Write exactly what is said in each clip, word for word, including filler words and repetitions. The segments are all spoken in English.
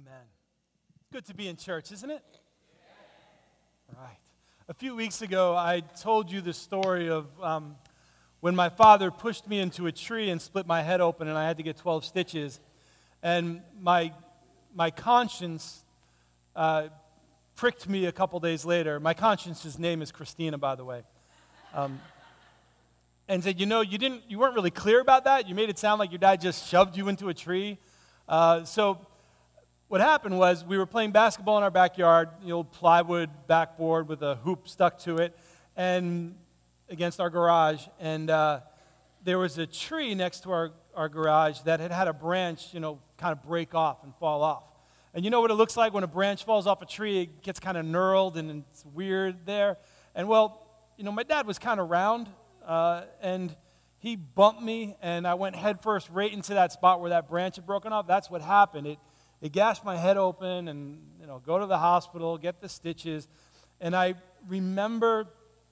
Amen. It's good to be in church, isn't it? Right. A few weeks ago, I told you the story of um, when my father pushed me into a tree and split my head open, and I had to get twelve stitches. And my my conscience uh, pricked me a couple days later. My conscience's name is Christina, by the way. Um, and said, you know, you didn't, you weren't really clear about that. You made it sound like your dad just shoved you into a tree. Uh, so. What happened was we were playing basketball in our backyard, the old plywood backboard with a hoop stuck to it, and against our garage. And uh, there was a tree next to our, our garage that had had a branch, you know, kind of break off and fall off. And you know what it looks like when a branch falls off a tree? It gets kind of knurled and it's weird there. And well, you know, my dad was kind of round, uh, and he bumped me, and I went headfirst right into that spot where that branch had broken off. That's what happened. It It gashed my head open and, you know, go to the hospital, get the stitches. And I remember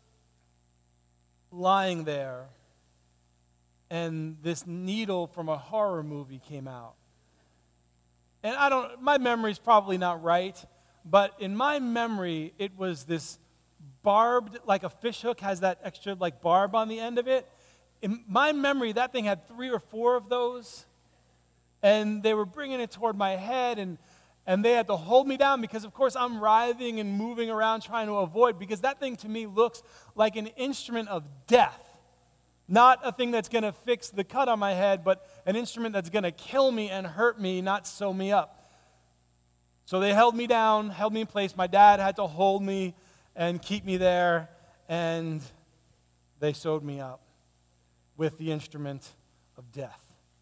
lying there, and this needle from a horror movie came out. And I don't, my memory's probably not right, but in my memory, it was this barbed, like a fish hook has that extra, like, barb on the end of it. In my memory, that thing had three or four of those. And they were bringing it toward my head, and, and they had to hold me down because, of course, I'm writhing and moving around trying to avoid, because that thing to me looks like an instrument of death. Not a thing that's going to fix the cut on my head, but an instrument that's going to kill me and hurt me, not sew me up. So they held me down, held me in place. My dad had to hold me and keep me there, and they sewed me up with the instrument of death.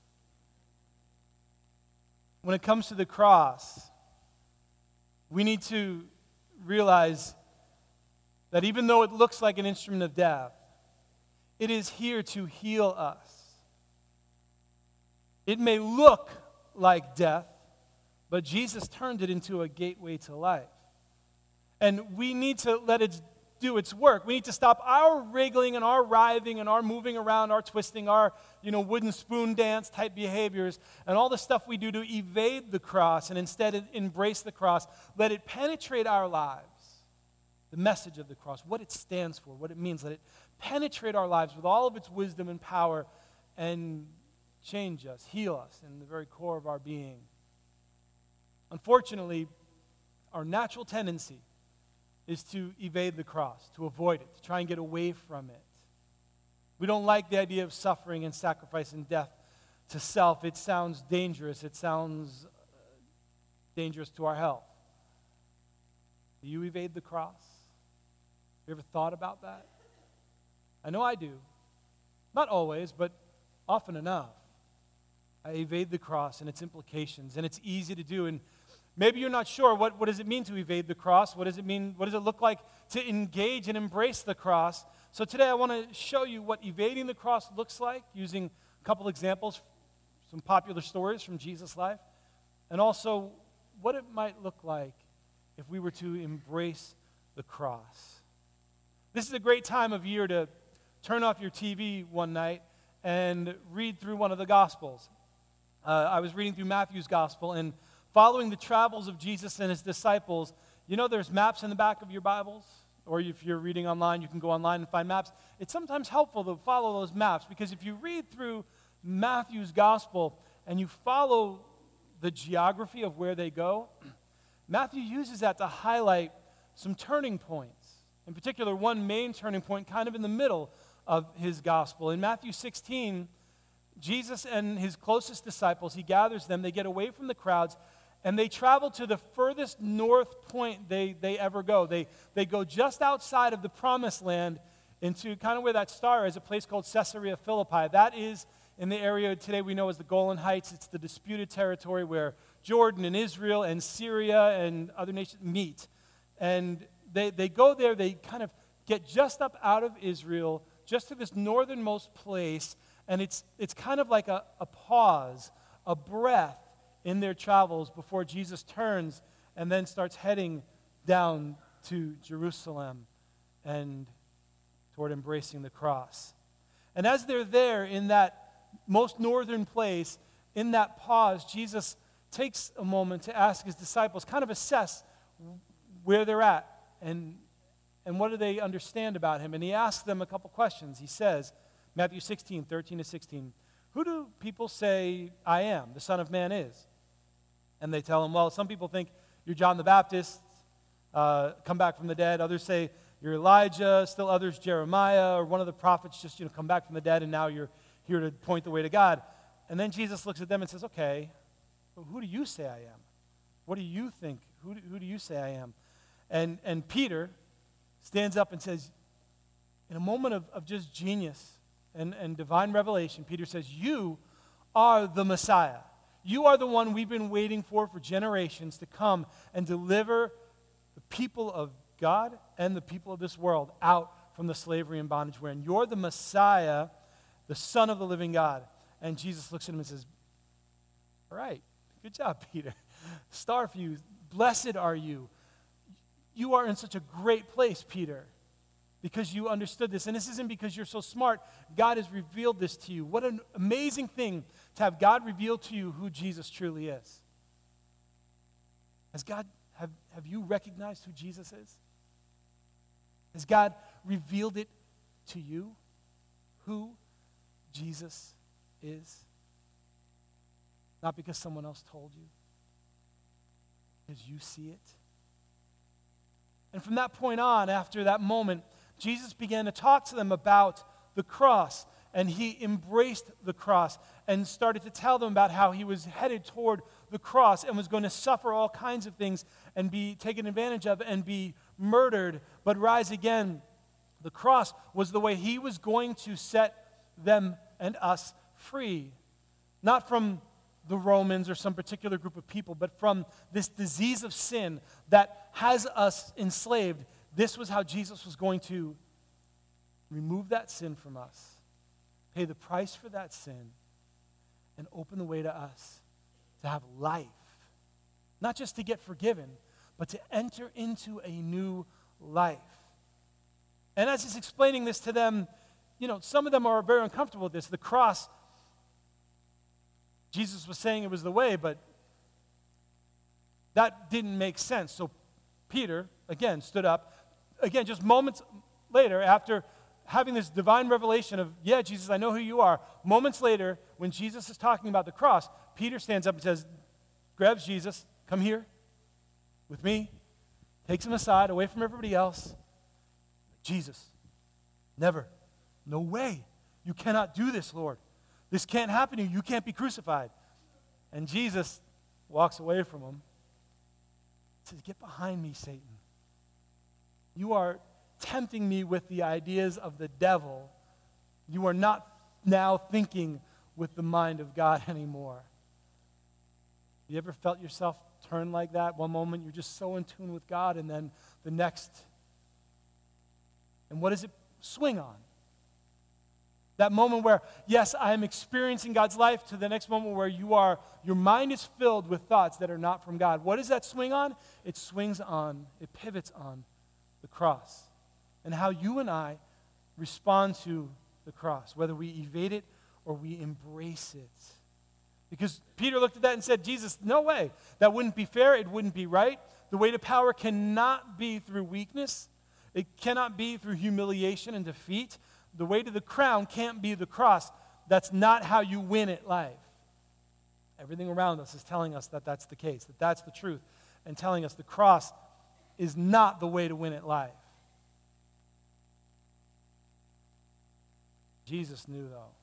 When it comes to the cross, we need to realize that even though it looks like an instrument of death, it is here to heal us. It may look like death, but Jesus turned it into a gateway to life. And we need to let it do its work. We need to stop our wriggling and our writhing and our moving around, our twisting, our, you know, wooden spoon dance type behaviors, and all the stuff we do to evade the cross and instead embrace the cross. Let it penetrate our lives. The message of the cross, what it stands for, what it means. Let it penetrate our lives with all of its wisdom and power and change us, heal us in the very core of our being. Unfortunately, our natural tendency is to evade the cross, to avoid it, to try and get away from it. We don't like the idea of suffering and sacrifice and death to self. It sounds dangerous. It sounds dangerous to our health. Do you evade the cross? Have you ever thought about that? I know I do. Not always, but often enough. I evade the cross and its implications, and it's easy to do. And maybe you're not sure, what, what does it mean to evade the cross? What does it mean? What does it look like to engage and embrace the cross? So today I want to show you what evading the cross looks like, using a couple examples, some popular stories from Jesus' life, and also what it might look like if we were to embrace the cross. This is a great time of year to turn off your T V one night and read through one of the Gospels. Uh, I was reading through Matthew's Gospel, and following the travels of Jesus and his disciples, you know there's maps in the back of your Bibles? Or if you're reading online, you can go online and find maps. It's sometimes helpful to follow those maps, because if you read through Matthew's Gospel and you follow the geography of where they go, Matthew uses that to highlight some turning points. In particular, one main turning point kind of in the middle of his Gospel. In Matthew sixteen, Jesus and his closest disciples, he gathers them, they get away from the crowds, and they travel to the furthest north point they, they ever go. They, they go just outside of the Promised Land into kind of where that star is, a place called Caesarea Philippi. That is in the area today we know as the Golan Heights. It's the disputed territory where Jordan and Israel and Syria and other nations meet. And they, they go there, they kind of get just up out of Israel, just to this northernmost place, and it's, it's kind of like a, a pause, a breath, in their travels before Jesus turns and then starts heading down to Jerusalem and toward embracing the cross. And as they're there in that most northern place, in that pause, Jesus takes a moment to ask his disciples, kind of assess where they're at and, and what do they understand about him. And he asks them a couple questions. He says, Matthew sixteen, thirteen to sixteen, who do people say I am, the Son of Man is? And they tell him, well, some people think you're John the Baptist, uh, come back from the dead. Others say you're Elijah, still others Jeremiah, or one of the prophets just, you know, come back from the dead, and now you're here to point the way to God. And then Jesus looks at them and says, okay, well, who do you say I am? What do you think? Who do, who do you say I am? And, and Peter stands up and says, in a moment of, of just genius and, and divine revelation, Peter says, you are the Messiah. You are the one we've been waiting for for generations to come and deliver the people of God and the people of this world out from the slavery and bondage we're in. You're the Messiah, the Son of the living God. And Jesus looks at him and says, all right, good job, Peter. Star for you. Blessed are you. You are in such a great place, Peter, because you understood this. And this isn't because you're so smart. God has revealed this to you. What an amazing thing to have God reveal to you who Jesus truly is. Has God, have, have you recognized who Jesus is? Has God revealed it to you, who Jesus is? Not because someone else told you, because you see it. And from that point on, after that moment, Jesus began to talk to them about the cross, and he embraced the cross and started to tell them about how he was headed toward the cross and was going to suffer all kinds of things and be taken advantage of and be murdered, but rise again. The cross was the way he was going to set them and us free, not from the Romans or some particular group of people, but from this disease of sin that has us enslaved. This was how Jesus was going to remove that sin from us, pay the price for that sin, and open the way to us to have life. Not just to get forgiven, but to enter into a new life. And as he's explaining this to them, you know, some of them are very uncomfortable with this. The cross, Jesus was saying it was the way, but that didn't make sense. So Peter, again, stood up. Again, just moments later, after having this divine revelation of, yeah, Jesus, I know who you are. Moments later, when Jesus is talking about the cross, Peter stands up and says, grabs Jesus, come here with me, takes him aside, away from everybody else. Jesus, never, no way. You cannot do this, Lord. This can't happen to you. You can't be crucified. And Jesus walks away from him. He says, get behind me, Satan. You are tempting me with the ideas of the devil. You are not now thinking with the mind of God anymore. You ever felt yourself turn like that? One moment you're just so in tune with God, and then the next. And what does it swing on? That moment where, yes, I am experiencing God's life, to the next moment where you are, your mind is filled with thoughts that are not from God. What does that swing on? It swings on, it pivots on the cross. And how you and I respond to the cross, whether we evade it or we embrace it. Because Peter looked at that and said, Jesus, no way. That wouldn't be fair. It wouldn't be right. The way to power cannot be through weakness. It cannot be through humiliation and defeat. The way to the crown can't be the cross. That's not how you win at life. Everything around us is telling us that that's the case, that that's the truth, and telling us the cross is not the way to win at life. Jesus knew, though,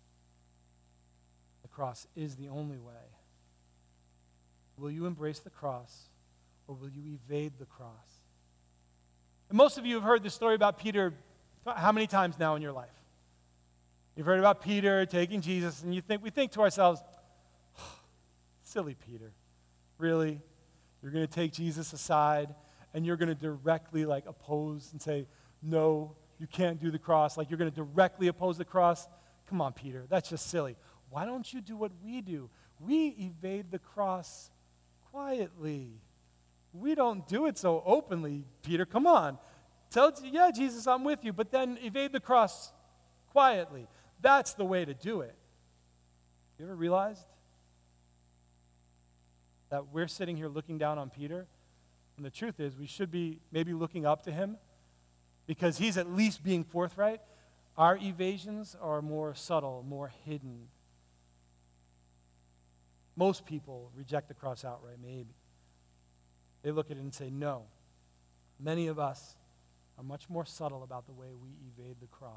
the cross is the only way. Will you embrace the cross, or will you evade the cross? And most of you have heard this story about Peter how many times now in your life? You've heard about Peter taking Jesus, and you think we think to ourselves, oh, silly Peter, really? You're going to take Jesus aside, and you're going to directly like oppose and say, no, you can't do the cross. Like you're going to directly oppose the cross? Come on, Peter, that's just silly. Why don't you do what we do? We evade the cross quietly. We don't do it so openly, Peter. Come on. Tell, yeah, Jesus, I'm with you, but then evade the cross quietly. That's the way to do it. You ever realized that we're sitting here looking down on Peter, and the truth is we should be maybe looking up to him because he's at least being forthright. Our evasions are more subtle, more hidden. Most people reject the cross outright, maybe. They look at it and say, no. Many of us are much more subtle about the way we evade the cross.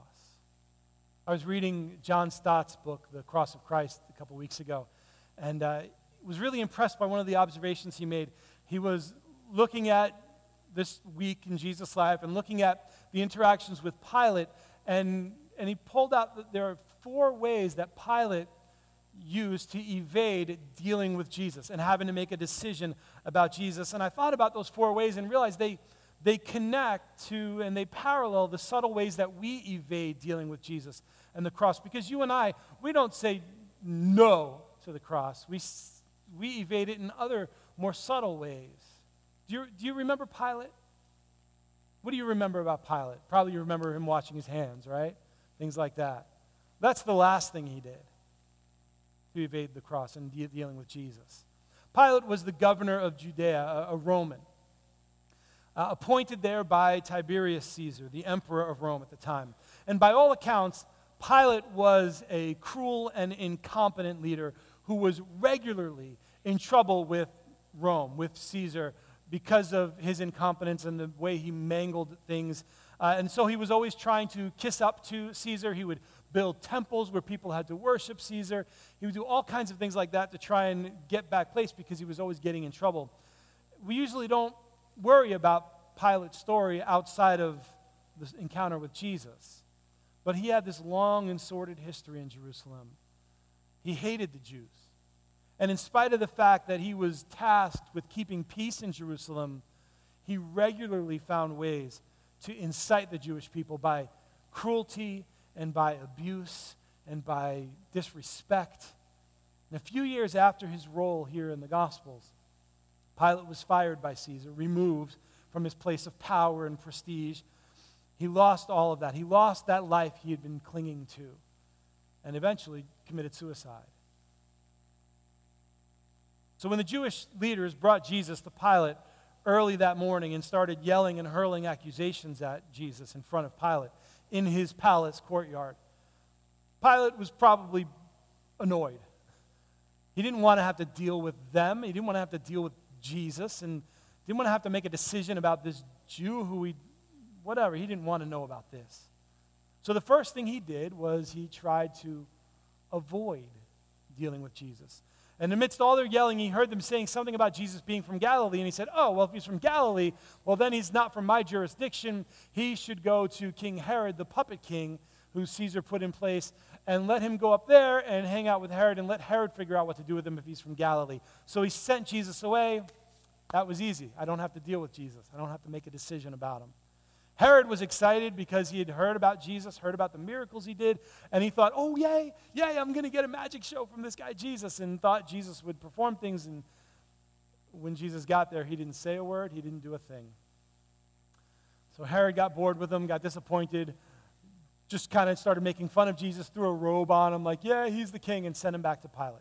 I was reading John Stott's book, The Cross of Christ, a couple weeks ago, and uh, was really impressed by one of the observations he made. He was looking at this week in Jesus' life and looking at the interactions with Pilate, and, and he pulled out that there are four ways that Pilate used to evade dealing with Jesus and having to make a decision about Jesus. And I thought about those four ways and realized they, they connect to and they parallel the subtle ways that we evade dealing with Jesus and the cross. Because you and I, we don't say no to the cross. We, we evade it in other more subtle ways. Do you, do you remember Pilate? What do you remember about Pilate? Probably you remember him washing his hands, right? Things like that. That's the last thing he did to evade the cross and de- dealing with Jesus. Pilate was the governor of Judea, a, a Roman, uh, appointed there by Tiberius Caesar, the emperor of Rome at the time. And by all accounts, Pilate was a cruel and incompetent leader who was regularly in trouble with Rome, with Caesar, because of his incompetence and the way he mangled things. Uh, and so he was always trying to kiss up to Caesar. He would build temples where people had to worship Caesar. He would do all kinds of things like that to try and get back place because he was always getting in trouble. We usually don't worry about Pilate's story outside of this encounter with Jesus. But he had this long and sordid history in Jerusalem. He hated the Jews. And in spite of the fact that he was tasked with keeping peace in Jerusalem, he regularly found ways to incite the Jewish people by cruelty and by abuse and by disrespect. And a few years after his role here in the Gospels, Pilate was fired by Caesar, removed from his place of power and prestige. He lost all of that. He lost that life he had been clinging to and eventually committed suicide. So when the Jewish leaders brought Jesus to Pilate early that morning and started yelling and hurling accusations at Jesus in front of Pilate in his palace courtyard, Pilate was probably annoyed. He didn't want to have to deal with them. He didn't want to have to deal with Jesus and didn't want to have to make a decision about this Jew who he, whatever, he didn't want to know about this. So the first thing he did was he tried to avoid dealing with Jesus. And amidst all their yelling, he heard them saying something about Jesus being from Galilee. And he said, oh, well, if he's from Galilee, well, then he's not from my jurisdiction. He should go to King Herod, the puppet king, who Caesar put in place, and let him go up there and hang out with Herod and let Herod figure out what to do with him if he's from Galilee. So he sent Jesus away. That was easy. I don't have to deal with Jesus. I don't have to make a decision about him. Herod was excited because he had heard about Jesus, heard about the miracles he did, and he thought, oh, yay, yay, I'm going to get a magic show from this guy Jesus, and thought Jesus would perform things. And when Jesus got there, he didn't say a word, he didn't do a thing. So Herod got bored with him, got disappointed, just kind of started making fun of Jesus, threw a robe on him, like, yeah, he's the king, and sent him back to Pilate.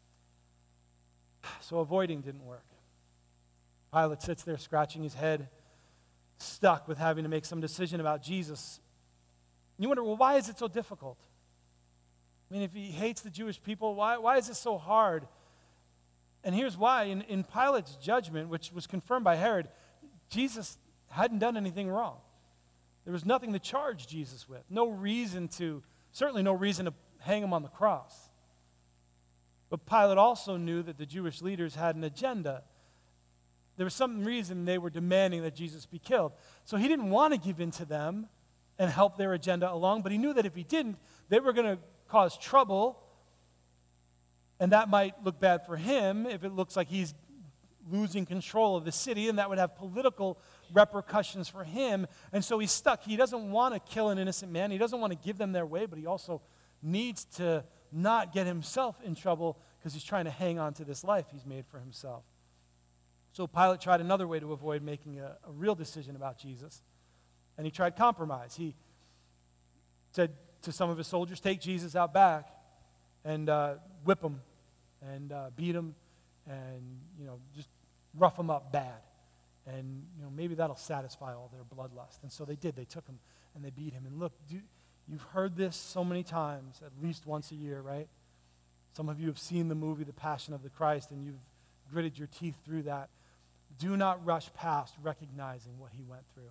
So avoiding didn't work. Pilate sits there scratching his head, stuck with having to make some decision about Jesus. And you wonder, well, why is it so difficult? I mean, if he hates the Jewish people, why, why is this so hard? And here's why. In, in Pilate's judgment, which was confirmed by Herod, Jesus hadn't done anything wrong. There was nothing to charge Jesus with. No reason to, certainly no reason to hang him on the cross. But Pilate also knew that the Jewish leaders had an agenda. There was some reason they were demanding that Jesus be killed. So he didn't want to give in to them and help their agenda along, but he knew that if he didn't, they were going to cause trouble, and that might look bad for him if it looks like he's losing control of the city, and that would have political repercussions for him. And so he's stuck. He doesn't want to kill an innocent man. He doesn't want to give them their way, but he also needs to not get himself in trouble because he's trying to hang on to this life he's made for himself. So Pilate tried another way to avoid making a, a real decision about Jesus, and he tried compromise. He said to some of his soldiers, take Jesus out back and uh, whip him and uh, beat him and, you know, just rough him up bad. And, you know, maybe that'll satisfy all their bloodlust. And so they did. They took him and they beat him. And look, do, you've heard this so many times, at least once a year, right? Some of you have seen the movie The Passion of the Christ, and you've gritted your teeth through that. Do not rush past recognizing what he went through.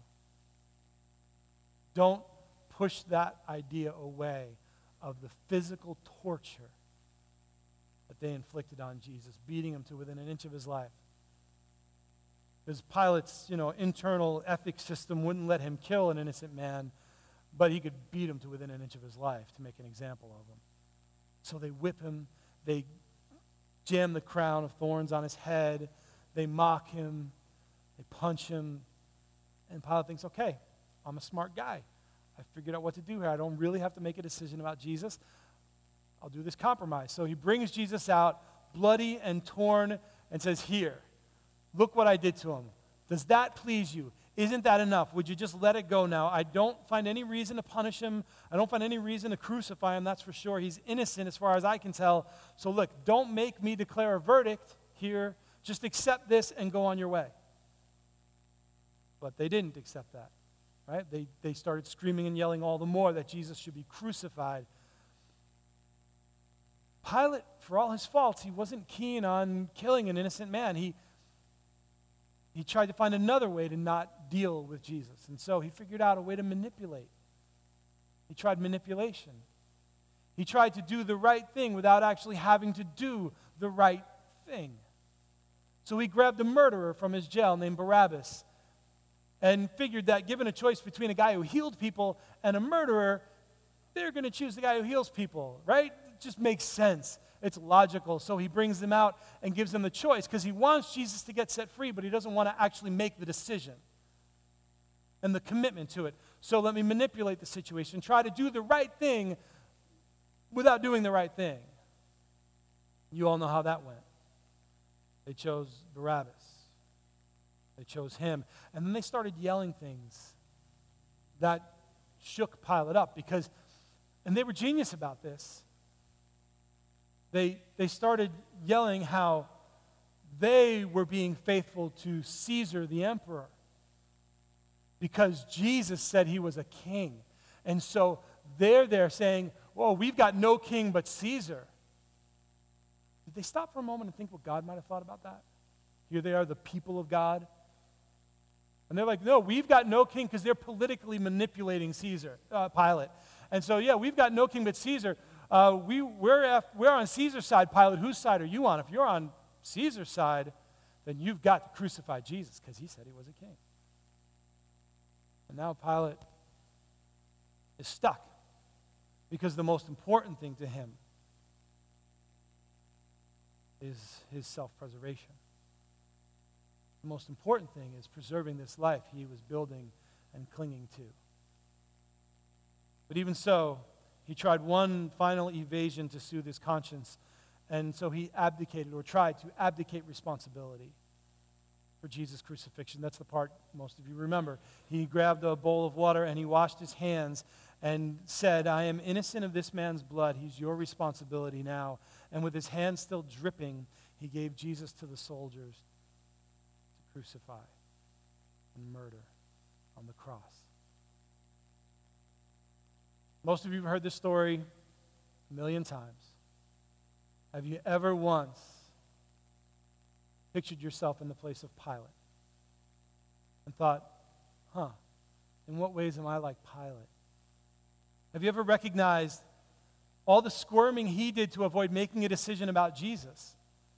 Don't push that idea away of the physical torture that they inflicted on Jesus, beating him to within an inch of his life. Because Pilate's, you know, internal ethics system wouldn't let him kill an innocent man, but he could beat him to within an inch of his life to make an example of him. So they whip him, they jam the crown of thorns on his head, they mock him, they punch him, and Pilate thinks, okay, I'm a smart guy. I figured out what to do here. I don't really have to make a decision about Jesus. I'll do this compromise. So he brings Jesus out, bloody and torn, and says, here, look what I did to him. Does that please you? Isn't that enough? Would you just let it go now? I don't find any reason to punish him. I don't find any reason to crucify him, that's for sure. He's innocent as far as I can tell. So look, don't make me declare a verdict here. Just accept this and go on your way. But they didn't accept that, right? They, they started screaming and yelling all the more that Jesus should be crucified. Pilate, for all his faults, he wasn't keen on killing an innocent man. He He tried to find another way to not deal with Jesus. And so he figured out a way to manipulate. He tried manipulation. He tried to do the right thing without actually having to do the right thing. So he grabbed a murderer from his jail named Barabbas and figured that given a choice between a guy who healed people and a murderer, they're going to choose the guy who heals people, right? It just makes sense. It's logical. So he brings them out and gives them the choice because he wants Jesus to get set free, but he doesn't want to actually make the decision and the commitment to it. So let me manipulate the situation, try to do the right thing without doing the right thing. You all know how that went. They chose Barabbas. They chose him. And then they started yelling things that shook Pilate up because, and they were genius about this. They, they started yelling how they were being faithful to Caesar the emperor because Jesus said he was a king. And so they're there saying, whoa, we've got no king but Caesar. Did they stop for a moment and think what God might have thought about that? Here they are, the people of God. And they're like, no, we've got no king because they're politically manipulating Caesar, uh, Pilate. And so, yeah, we've got no king but Caesar. Uh, we, we're, af- we're on Caesar's side, Pilate. Whose side are you on? If you're on Caesar's side, then you've got to crucify Jesus because he said he was a king. And now Pilate is stuck because the most important thing to him is his self-preservation. The most important thing is preserving this life he was building and clinging to. But even so, he tried one final evasion to soothe his conscience, and so he abdicated or tried to abdicate responsibility for Jesus' crucifixion. That's the part most of you remember. He grabbed a bowl of water and he washed his hands and said, I am innocent of this man's blood. He's your responsibility now. And with his hands still dripping, he gave Jesus to the soldiers to crucify and murder on the cross. Most of you have heard this story a million times. Have you ever once pictured yourself in the place of Pilate and thought, huh, in what ways am I like Pilate? Have you ever recognized all the squirming he did to avoid making a decision about Jesus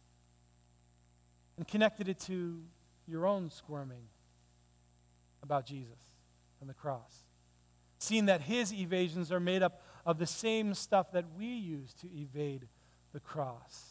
and connected it to your own squirming about Jesus and the cross? Seeing that his evasions are made up of the same stuff that we use to evade the cross.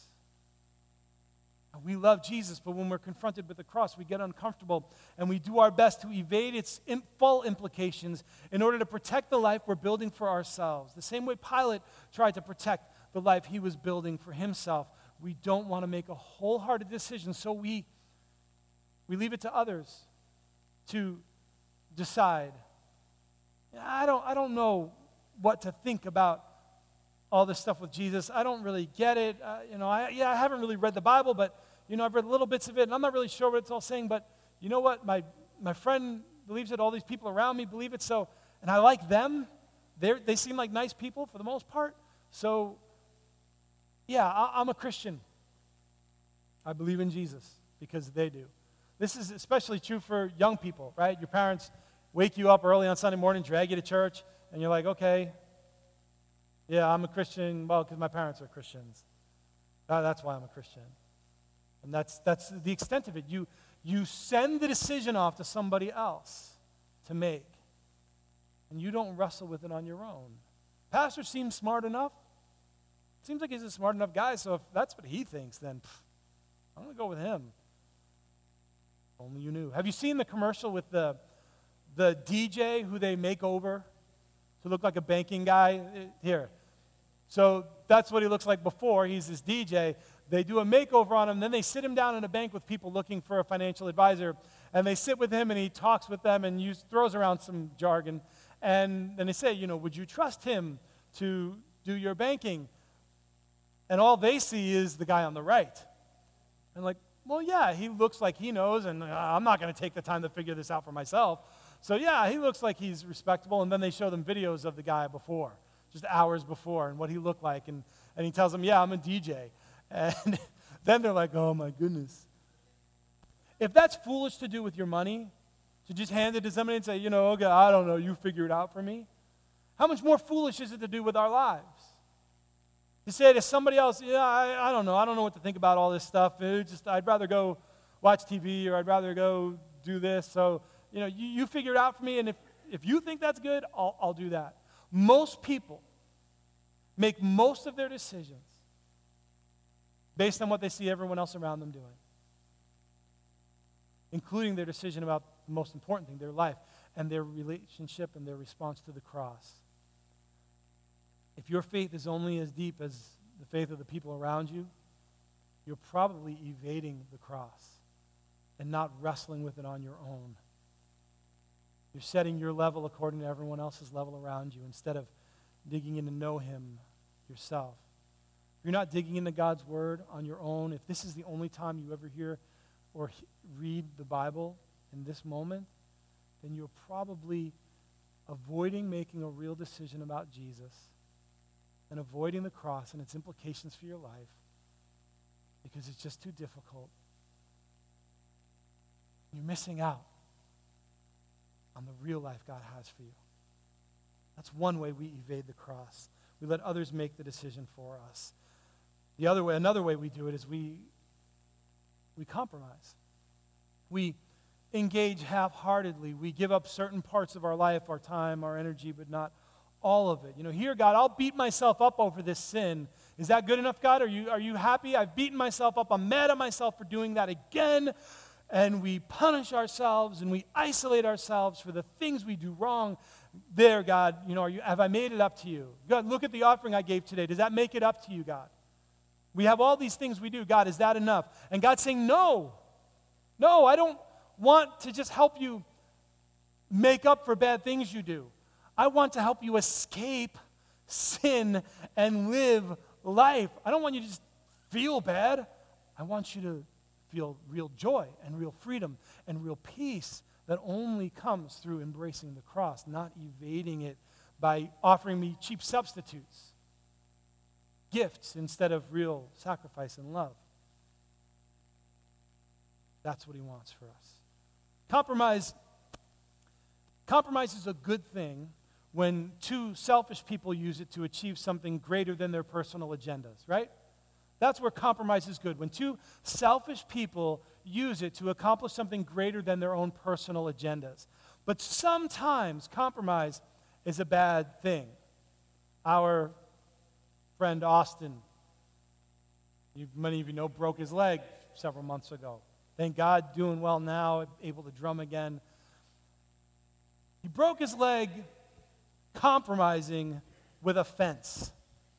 We love Jesus, but when we're confronted with the cross, we get uncomfortable and we do our best to evade its full implications in order to protect the life we're building for ourselves. The same way Pilate tried to protect the life he was building for himself. We don't want to make a wholehearted decision, so we, we leave it to others to decide. I don't, I don't know what to think about all this stuff with Jesus. I don't really get it. Uh, you know, I, yeah, I haven't really read the Bible, but you know, I've read little bits of it, and I'm not really sure what it's all saying, but you know what? My, my friend believes it. All these people around me believe it, so, and I like them. They're, they seem like nice people for the most part. So, yeah, I, I'm a Christian. I believe in Jesus because they do. This is especially true for young people, right? Your parents wake you up early on Sunday morning, drag you to church, and you're like, okay, yeah, I'm a Christian, well, because my parents are Christians. Uh, that's why I'm a Christian. And that's that's the extent of it. You, you send the decision off to somebody else to make, and you don't wrestle with it on your own. Pastor seems smart enough. Seems like he's a smart enough guy, so if that's what he thinks, then pff, I'm going to go with him. Only you knew. Have you seen the commercial with the the D J who they make over to look like a banking guy? Here. So that's what he looks like before. He's this D J. They do a makeover on him. Then they sit him down in a bank with people looking for a financial advisor. And they sit with him, and he talks with them and use, throws around some jargon. And then they say, you know, would you trust him to do your banking? And all they see is the guy on the right. And like, well, yeah, he looks like he knows, and uh, I'm not going to take the time to figure this out for myself. So, yeah, he looks like he's respectable, and then they show them videos of the guy before, just hours before, and what he looked like, and, and he tells them, yeah, I'm a D J. And then they're like, oh, my goodness. If that's foolish to do with your money, to just hand it to somebody and say, you know, okay, I don't know, you figure it out for me, how much more foolish is it to do with our lives? To say to somebody else, yeah, I, I don't know. I don't know what to think about all this stuff. It just, I'd rather go watch T V or I'd rather go do this. So, you know, you, you figure it out for me, and if, if you think that's good, I'll, I'll do that. Most people make most of their decisions based on what they see everyone else around them doing, including their decision about the most important thing, their life, and their relationship and their response to the cross. If your faith is only as deep as the faith of the people around you, you're probably evading the cross and not wrestling with it on your own. You're setting your level according to everyone else's level around you instead of digging in to know him yourself. If you're not digging into God's word on your own, if this is the only time you ever hear or he- read the Bible in this moment, then you're probably avoiding making a real decision about Jesus and avoiding the cross and its implications for your life because it's just too difficult. You're missing out on the real life God has for you. That's one way we evade the cross. We let others make the decision for us. The other way, another way we do it is we we compromise. We engage half-heartedly. We give up certain parts of our life, our time, our energy, but not all of it. You know, here, God, I'll beat myself up over this sin. Is that good enough, God? Are you, are you happy? I've beaten myself up. I'm mad at myself for doing that again. And we punish ourselves and we isolate ourselves for the things we do wrong. There, God, you know, are you, have I made it up to you? God, look at the offering I gave today. Does that make it up to you, God? We have all these things we do. God, is that enough? And God's saying, no. No, I don't want to just help you make up for bad things you do. I want to help you escape sin and live life. I don't want you to just feel bad. I want you to feel real joy and real freedom and real peace that only comes through embracing the cross, not evading it by offering me cheap substitutes, gifts instead of real sacrifice and love. That's what he wants for us. Compromise, compromise is a good thing when two selfish people use it to achieve something greater than their personal agendas, right? That's where compromise is good. When two selfish people use it to accomplish something greater than their own personal agendas. But sometimes compromise is a bad thing. Our friend Austin, you, many of you know, broke his leg several months ago. Thank God, doing well now, able to drum again. He broke his leg compromising with a fence.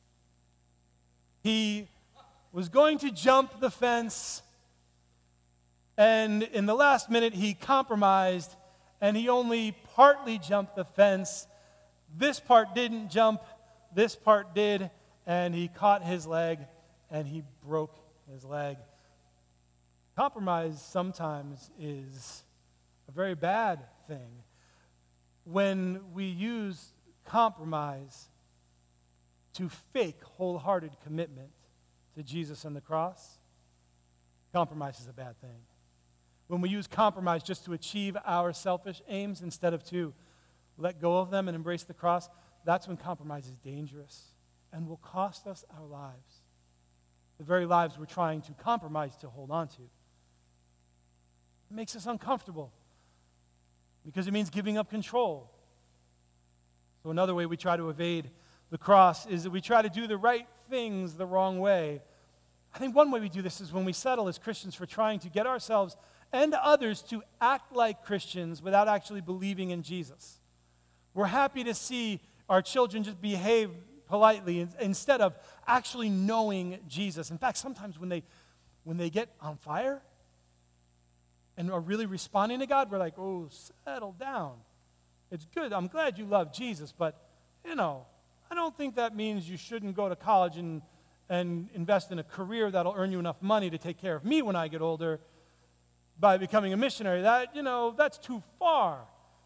He was going to jump the fence, and in the last minute he compromised, and he only partly jumped the fence. This part didn't jump, this part did, and he caught his leg, and he broke his leg. Compromise sometimes is a very bad thing. When we use compromise to fake wholehearted commitment to Jesus and the cross, compromise is a bad thing. When we use compromise just to achieve our selfish aims instead of to let go of them and embrace the cross, that's when compromise is dangerous and will cost us our lives. The very lives we're trying to compromise to hold on to. It makes us uncomfortable because it means giving up control. So another way we try to evade the cross is that we try to do the right things the wrong way. I think one way we do this is when we settle as Christians for trying to get ourselves and others to act like Christians without actually believing in Jesus. We're happy to see our children just behave politely instead of actually knowing Jesus. In fact, sometimes when they when they get on fire and are really responding to God, we're like, oh, settle down. It's good. I'm glad you love Jesus, but, you know, I don't think that means you shouldn't go to college and, and invest in a career that'll earn you enough money to take care of me when I get older by becoming a missionary. That, you know, that's too far.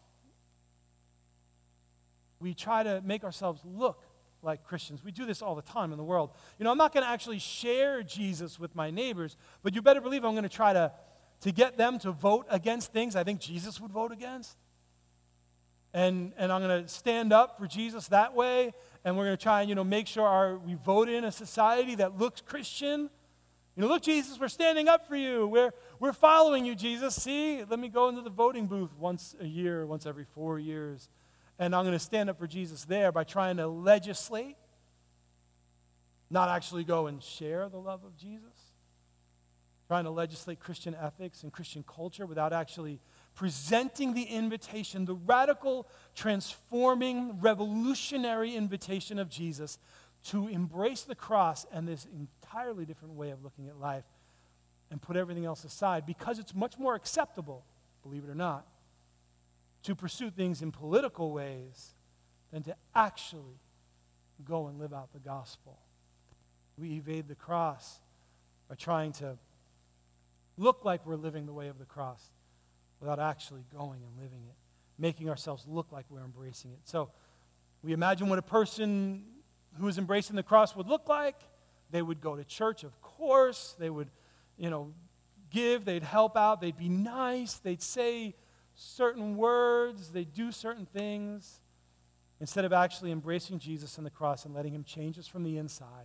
We try to make ourselves look like Christians. We do this all the time in the world. You know, I'm not going to actually share Jesus with my neighbors, but you better believe I'm going to try to, to get them to vote against things I think Jesus would vote against. And, and I'm going to stand up for Jesus that way, and we're going to try and, you know, make sure our, we vote in a society that looks Christian. You know, look, Jesus, we're standing up for you. We're, we're following you, Jesus. See, let me go into the voting booth once a year, once every four years. And I'm going to stand up for Jesus there by trying to legislate, not actually go and share the love of Jesus. Trying to legislate Christian ethics and Christian culture without actually presenting the invitation, the radical, transforming, revolutionary invitation of Jesus to embrace the cross and this entirely different way of looking at life and put everything else aside because it's much more acceptable, believe it or not, to pursue things in political ways than to actually go and live out the gospel. We evade the cross by trying to look like we're living the way of the cross without actually going and living it, making ourselves look like we're embracing it. So we imagine what a person who is embracing the cross would look like. They would go to church, of course. They would, you know, give. They'd help out. They'd be nice. They'd say certain words, they do certain things, instead of actually embracing Jesus and the cross and letting him change us from the inside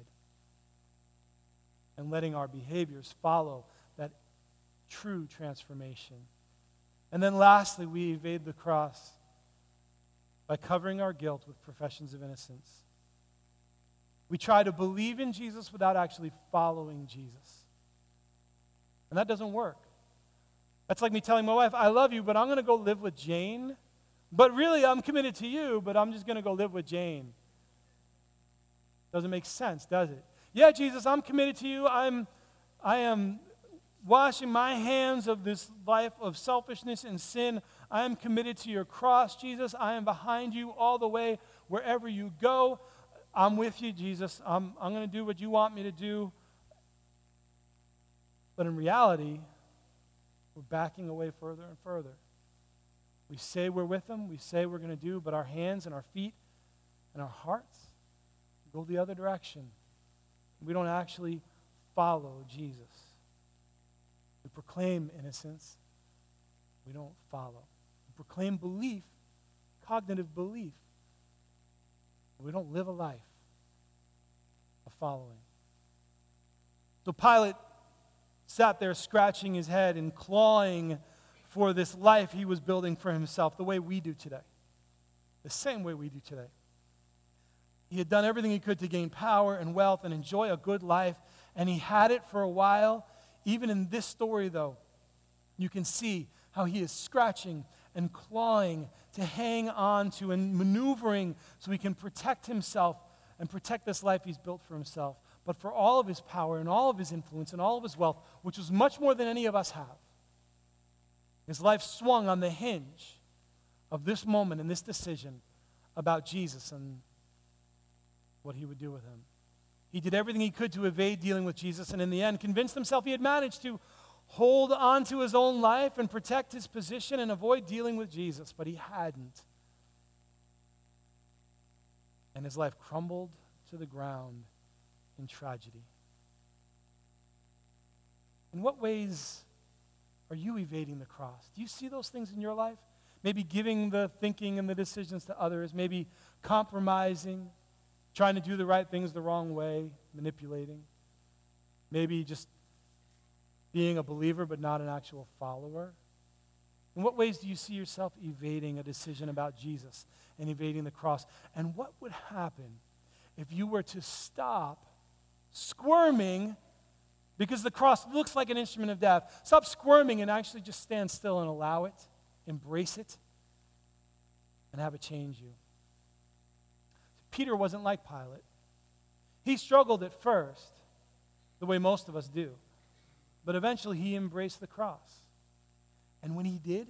and letting our behaviors follow that true transformation. And then lastly, we evade the cross by covering our guilt with professions of innocence. We try to believe in Jesus without actually following Jesus. And that doesn't work. That's like me telling my wife, I love you, but I'm going to go live with Jane. But really, I'm committed to you, but I'm just going to go live with Jane. Doesn't make sense, does it? Yeah, Jesus, I'm committed to you. I'm, I am washing my hands of this life of selfishness and sin. I am committed to your cross, Jesus. I am behind you all the way wherever you go. I'm with you, Jesus. I'm, I'm going to do what you want me to do. But in reality, we're backing away further and further. We say we're with him, we say we're going to do, but our hands and our feet and our hearts go the other direction. We don't actually follow Jesus. We proclaim innocence. We don't follow. We proclaim belief, cognitive belief. But we don't live a life of following. So Pilate sat there scratching his head and clawing for this life he was building for himself, the way we do today. The same way we do today. He had done everything he could to gain power and wealth and enjoy a good life, and he had it for a while. Even in this story, though, you can see how he is scratching and clawing to hang on to and maneuvering so he can protect himself and protect this life he's built for himself. But for all of his power and all of his influence and all of his wealth, which was much more than any of us have, his life swung on the hinge of this moment and this decision about Jesus and what he would do with him. He did everything he could to evade dealing with Jesus, and in the end convinced himself he had managed to hold on to his own life and protect his position and avoid dealing with Jesus, but he hadn't. And his life crumbled to the ground in tragedy. In what ways are you evading the cross? Do you see those things in your life? Maybe giving the thinking and the decisions to others, maybe compromising, trying to do the right things the wrong way, manipulating. Maybe just being a believer but not an actual follower. In what ways do you see yourself evading a decision about Jesus and evading the cross? And what would happen if you were to stop squirming because the cross looks like an instrument of death? Stop squirming and actually just stand still and allow it, embrace it, and have it change you. Peter wasn't like Pilate. He struggled at first, the way most of us do. But eventually he embraced the cross. And when he did,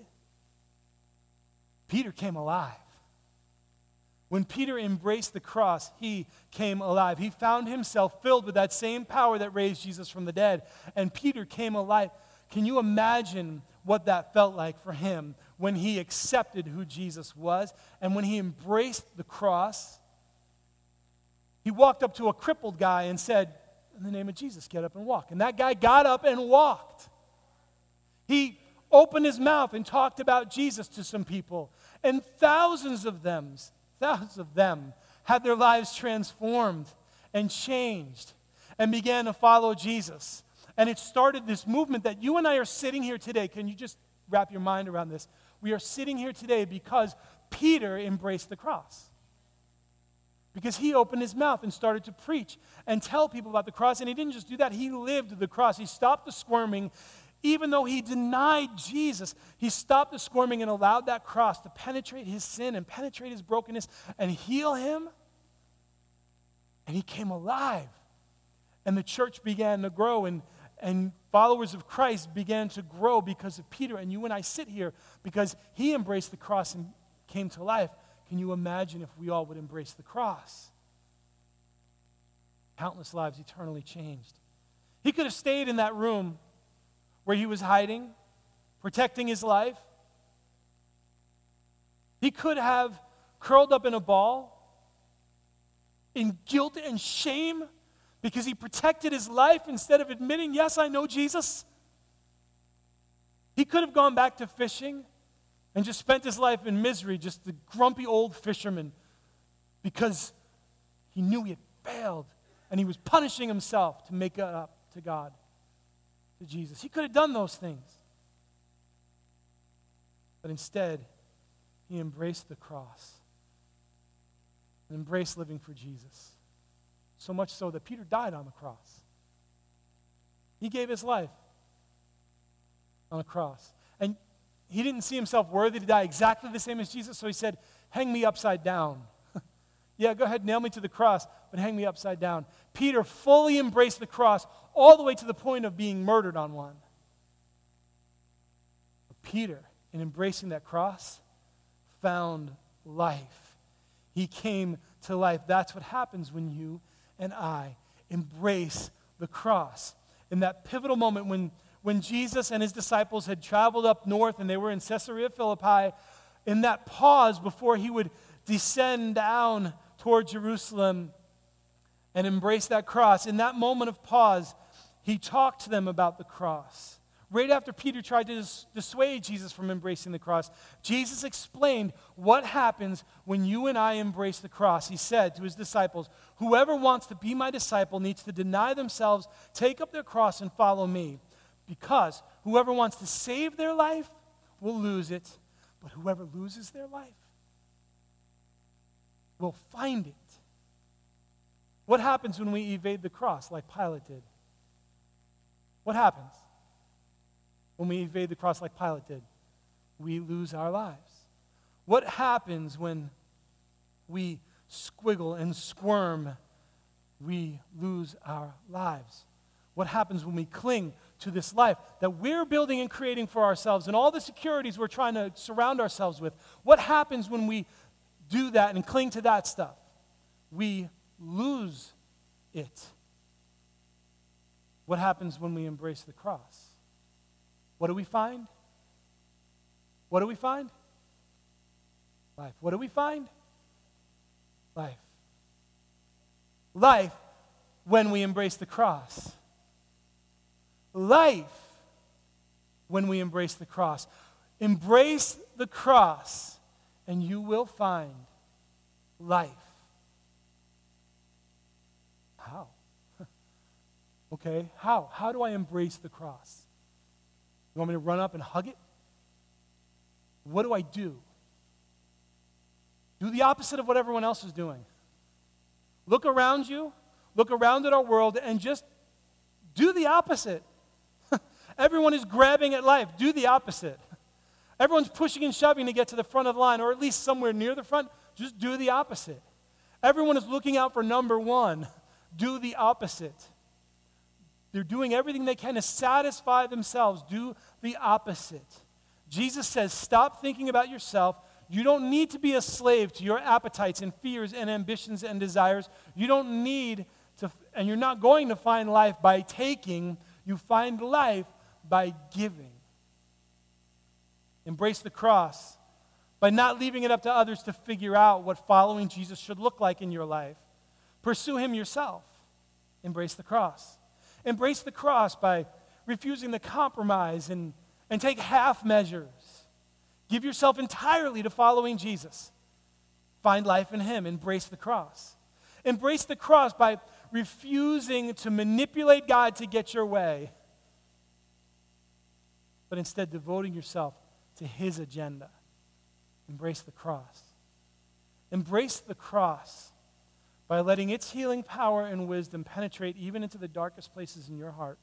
Peter came alive. When Peter embraced the cross, he came alive. He found himself filled with that same power that raised Jesus from the dead. And Peter came alive. Can you imagine what that felt like for him when he accepted who Jesus was and when he embraced the cross? He walked up to a crippled guy and said, "In the name of Jesus, get up and walk." And that guy got up and walked. He opened his mouth and talked about Jesus to some people. And thousands of them, thousands of them had their lives transformed and changed and began to follow Jesus. And it started this movement that you and I are sitting here today. Can you just wrap your mind around this? We are sitting here today because Peter embraced the cross. Because he opened his mouth and started to preach and tell people about the cross. And he didn't just do that, he lived the cross. He stopped the squirming. Even though he denied Jesus, he stopped the squirming and allowed that cross to penetrate his sin and penetrate his brokenness and heal him. And he came alive. And the church began to grow, and, and followers of Christ began to grow because of Peter. And you and I sit here because he embraced the cross and came to life. Can you imagine if we all would embrace the cross? Countless lives eternally changed. He could have stayed in that room where he was hiding, protecting his life. He could have curled up in a ball in guilt and shame because he protected his life instead of admitting, "Yes, I know Jesus." He could have gone back to fishing and just spent his life in misery, just the grumpy old fisherman, because he knew he had failed and he was punishing himself to make it up to God, to Jesus. He could have done those things. But instead, he embraced the cross and embraced living for Jesus. So much so that Peter died on the cross. He gave his life on a cross. And he didn't see himself worthy to die exactly the same as Jesus, so he said, "Hang me upside down." Yeah, go ahead, nail me to the cross, but hang me upside down. Peter fully embraced the cross all the way to the point of being murdered on one. But Peter, in embracing that cross, found life. He came to life. That's what happens when you and I embrace the cross. In that pivotal moment when When Jesus and his disciples had traveled up north and they were in Caesarea Philippi, in that pause before he would descend down toward Jerusalem and embrace that cross, in that moment of pause, he talked to them about the cross. Right after Peter tried to dis- dissuade Jesus from embracing the cross, Jesus explained what happens when you and I embrace the cross. He said to his disciples, "Whoever wants to be my disciple needs to deny themselves, take up their cross, and follow me. Because whoever wants to save their life will lose it, but whoever loses their life will find it." What happens when we evade the cross like Pilate did? What happens when we evade the cross like Pilate did? We lose our lives. What happens when we squiggle and squirm? We lose our lives. What happens when we cling to this life that we're building and creating for ourselves and all the securities we're trying to surround ourselves with? What happens when we do that and cling to that stuff? We lose it. What happens when we embrace the cross? what do we find? What do we find? Life. What do we find? Life. Life when we embrace the cross. Life when we embrace the cross. Embrace the cross, and you will find life. How? Okay, how? How do I embrace the cross? You want me to run up and hug it? What do I do? Do the opposite of what everyone else is doing. Look around you, look around at our world, and just do the opposite. Everyone is grabbing at life. Do the opposite. Everyone's pushing and shoving to get to the front of the line, or at least somewhere near the front. Just do the opposite. Everyone is looking out for number one. Do the opposite. They're doing everything they can to satisfy themselves. Do the opposite. Jesus says, stop thinking about yourself. You don't need to be a slave to your appetites and fears and ambitions and desires. You don't need to, and you're not going to find life by taking. You find life by giving. Embrace the cross by not leaving it up to others to figure out what following Jesus should look like in your life. Pursue him yourself. Embrace the cross. Embrace the cross by refusing to compromise and, and take half measures. Give yourself entirely to following Jesus. Find life in him. Embrace the cross. Embrace the cross by refusing to manipulate God to get your way, but instead devoting yourself to his agenda. Embrace the cross. Embrace the cross by letting its healing power and wisdom penetrate even into the darkest places in your heart.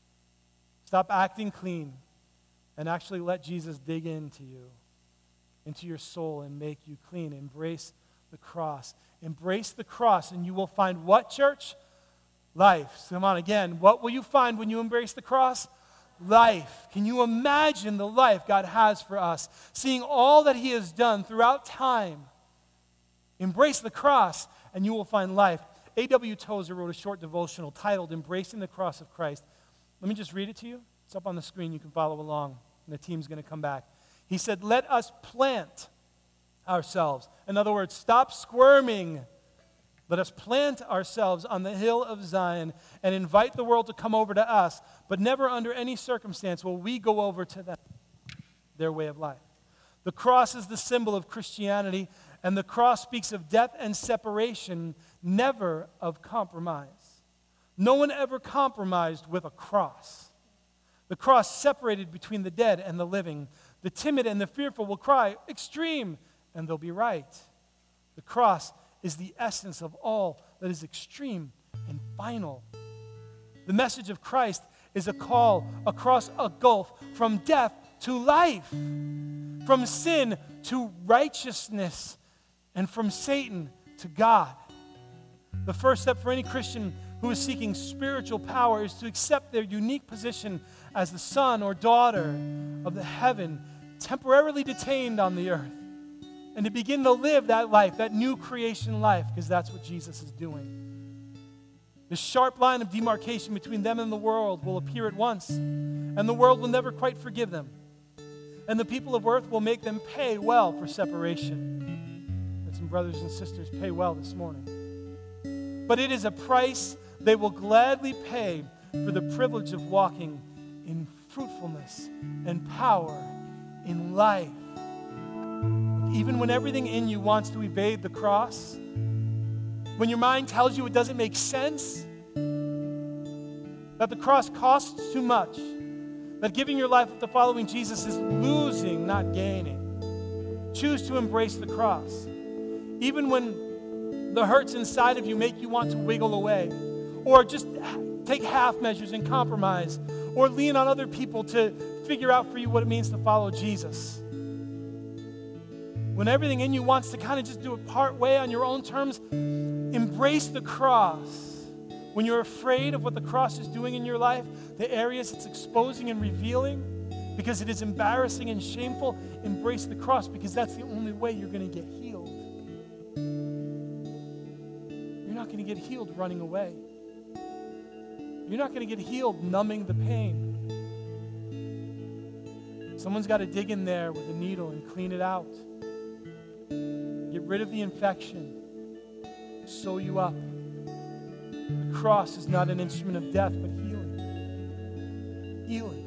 Stop acting clean and actually let Jesus dig into you, into your soul, and make you clean. Embrace the cross. Embrace the cross, and you will find what, church? Life. So come on again. What will you find when you embrace the cross? Life. Can you imagine the life God has for us? Seeing all that he has done throughout time. Embrace the cross, and you will find life. A W Tozer wrote a short devotional titled Embracing the Cross of Christ. Let me just read it to you. It's up on the screen. You can follow along, and the team's going to come back. He said, let us plant ourselves. In other words, stop squirming. Let us plant ourselves on the hill of Zion and invite the world to come over to us, but never under any circumstance will we go over to them, their way of life. The cross is the symbol of Christianity, and the cross speaks of death and separation, never of compromise. No one ever compromised with a cross. The cross separated between the dead and the living. The timid and the fearful will cry, extreme, and they'll be right. The cross is the essence of all that is extreme and final. The message of Christ is a call across a gulf from death to life, from sin to righteousness, and from Satan to God. The first step for any Christian who is seeking spiritual power is to accept their unique position as the son or daughter of the heaven, temporarily detained on the earth, and to begin to live that life, that new creation life, because that's what Jesus is doing. The sharp line of demarcation between them and the world will appear at once, and the world will never quite forgive them. And the people of earth will make them pay well for separation. And some brothers and sisters pay well this morning. But it is a price they will gladly pay for the privilege of walking in fruitfulness and power in life. Even when everything in you wants to evade the cross, when your mind tells you it doesn't make sense, that the cross costs too much, that giving your life to following Jesus is losing, not gaining, choose to embrace the cross. Even when the hurts inside of you make you want to wiggle away, or just take half measures and compromise, or lean on other people to figure out for you what it means to follow Jesus. When everything in you wants to kind of just do it part way on your own terms, embrace the cross. When you're afraid of what the cross is doing in your life, the areas it's exposing and revealing, because it is embarrassing and shameful, embrace the cross, because that's the only way you're going to get healed. You're not going to get healed running away. You're not going to get healed numbing the pain. Someone's got to dig in there with a needle and clean it out. Get rid of the infection. Sew you up. The cross is not an instrument of death, but healing. Healing.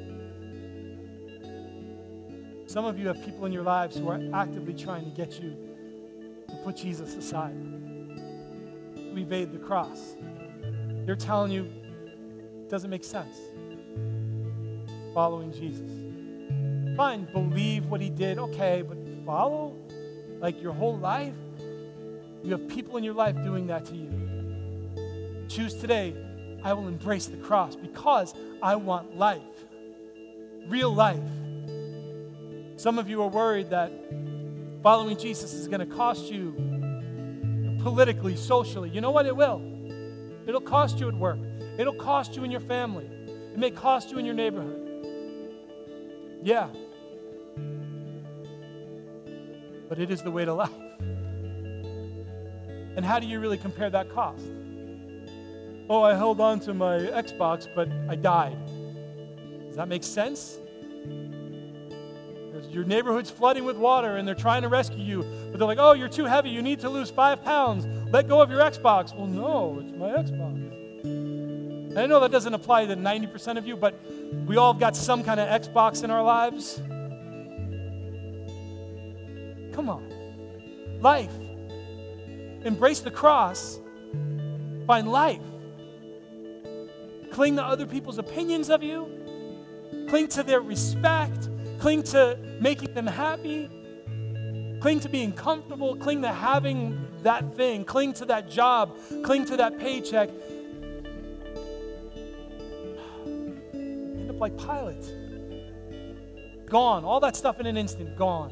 Some of you have people in your lives who are actively trying to get you to put Jesus aside, to evade the cross. They're telling you it doesn't make sense following Jesus. Fine, believe what he did, okay, but follow like your whole life? You have people in your life doing that to you. Choose today, I will embrace the cross because I want life, real life. Some of you are worried that following Jesus is going to cost you politically, socially. You know what? It will. It'll cost you at work. It'll cost you in your family. It may cost you in your neighborhood. Yeah. But it is the way to life. And how do you really compare that cost? Oh, I held on to my Xbox, but I died. Does that make sense? Your neighborhood's flooding with water and they're trying to rescue you, but they're like, oh, you're too heavy. You need to lose five pounds. Let go of your Xbox. Well, no, it's my Xbox. And I know that doesn't apply to ninety percent of you, but we all have got some kind of Xbox in our lives. Come on. Life. Embrace the cross. Find life. Cling to other people's opinions of you. Cling to their respect. Cling to making them happy. Cling to being comfortable. Cling to having that thing. Cling to that job. Cling to that paycheck. End up like Pilate. Gone. All that stuff in an instant. Gone.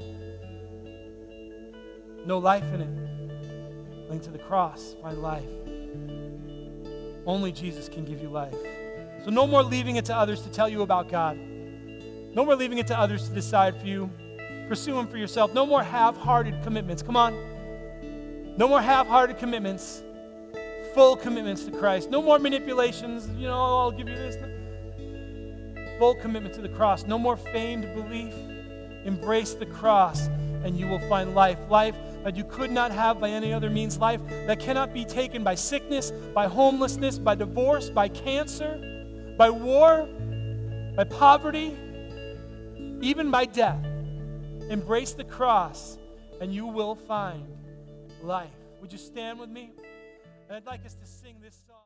No life in it. Cling to the cross. Find life. Only Jesus can give you life. So no more leaving it to others to tell you about God. No more leaving it to others to decide for you. Pursue Him for yourself. No more half-hearted commitments. Come on. No more half-hearted commitments. Full commitments to Christ. No more manipulations. You know, I'll give you this. Full commitment to the cross. No more feigned belief. Embrace the cross and you will find life. Life that you could not have by any other means. Life that cannot be taken by sickness, by homelessness, by divorce, by cancer, by war, by poverty, even by death. Embrace the cross and you will find life. Would you stand with me? And I'd like us to sing this song.